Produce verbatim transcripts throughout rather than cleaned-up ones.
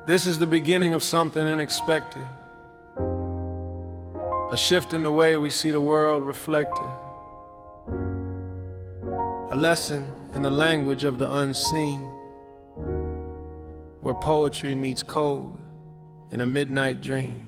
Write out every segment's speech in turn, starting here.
This is the beginning of something unexpected, a shift in the way we see the world reflected, a lesson in the language of the unseen, where poetry meets code in a midnight dream.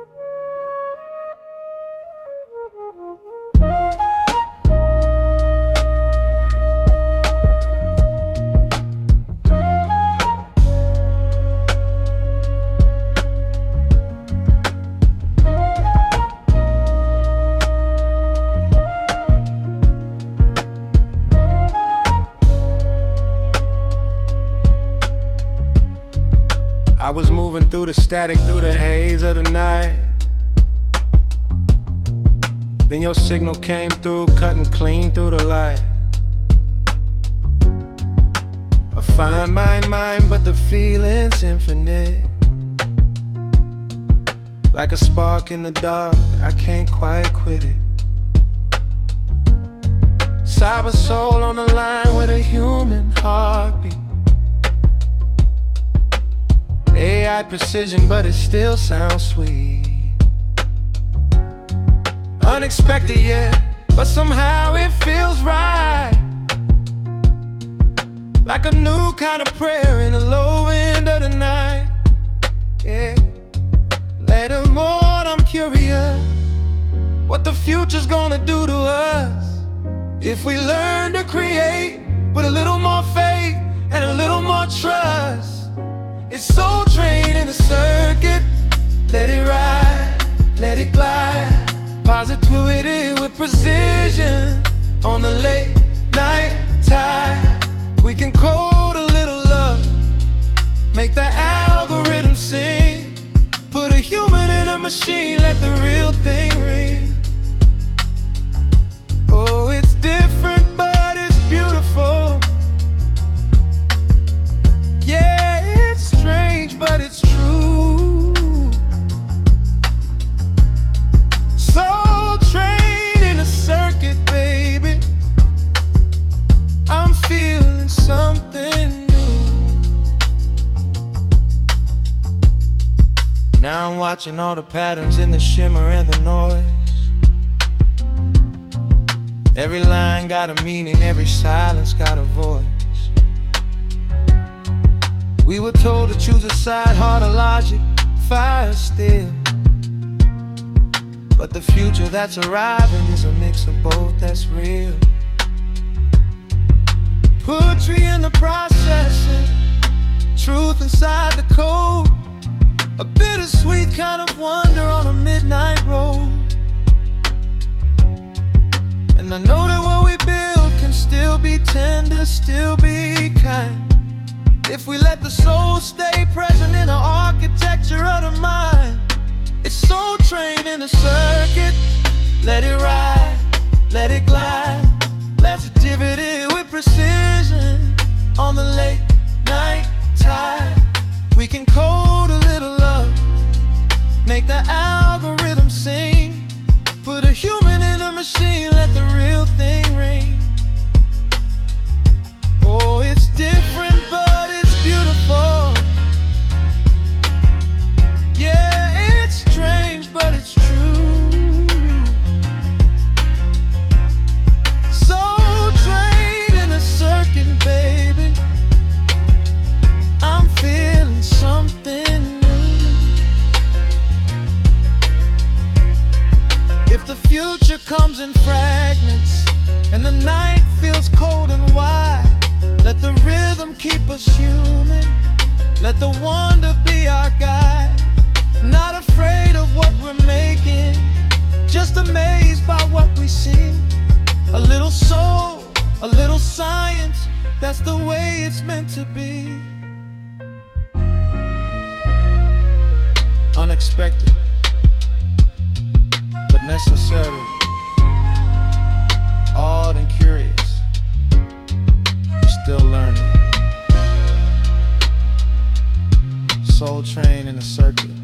I was moving through the static, through the haze of the night. Then your signal came through, cutting clean through the light. A fine mind, mind, but the feeling's infinite. Like a spark in the dark, I can't quite quit it. Cyber soul on the line with a human heartbeat. A I precision, but it still sounds sweet. Unexpected, yeah, but somehow it feels right. Like a new kind of prayer in the low end of the night. Yeah. Later on, I'm curious what the future's gonna do to us if we learn to create with a little more faith and a little more trust. It's Soul Train in the circuit. Let it ride, let it glide. Positivity with precision on the late night tide. We can code a little love, make the algorithm sing. Put a human in a machine, let the real thing ring. Oh, it's different, but it's beautiful. Yeah, it's strange, but it's true. Soul Train in a circuit, baby. I'm feeling something new. Now I'm watching all the patterns in the shimmer and the noise. Every line got a meaning, every silence got a voice. We were told to choose a side, heart or logic, fire still. But the future that's arriving is a mix of both that's real. Poetry in the processing, truth inside the code. A bittersweet kind of wonder on a midnight road. And I know that what we build can still be tender, still be kind, if we let the soul stay present in the architecture of the mind. It's Soul Train in the circuit. Let it ride, let it glide. Sensitivity with precision on the late night tide. We can code a little love, make the algorithm sing. Put a human in a machine, let the real thing ring. Oh, it's different, but it's beautiful. Yeah, it's strange, but it's true. Soul Train in a circuit, baby. I'm feeling something new. If the future comes in fragments and the night feels cold and wide, let the rhythm keep us human. Let the wonder be our guide. Not afraid of what we're making, just amazed by what we see. A little soul, a little science, that's the way it's meant to be. Unexpected, but necessary. Awed and curious, still learning. Soul Train in the circuit.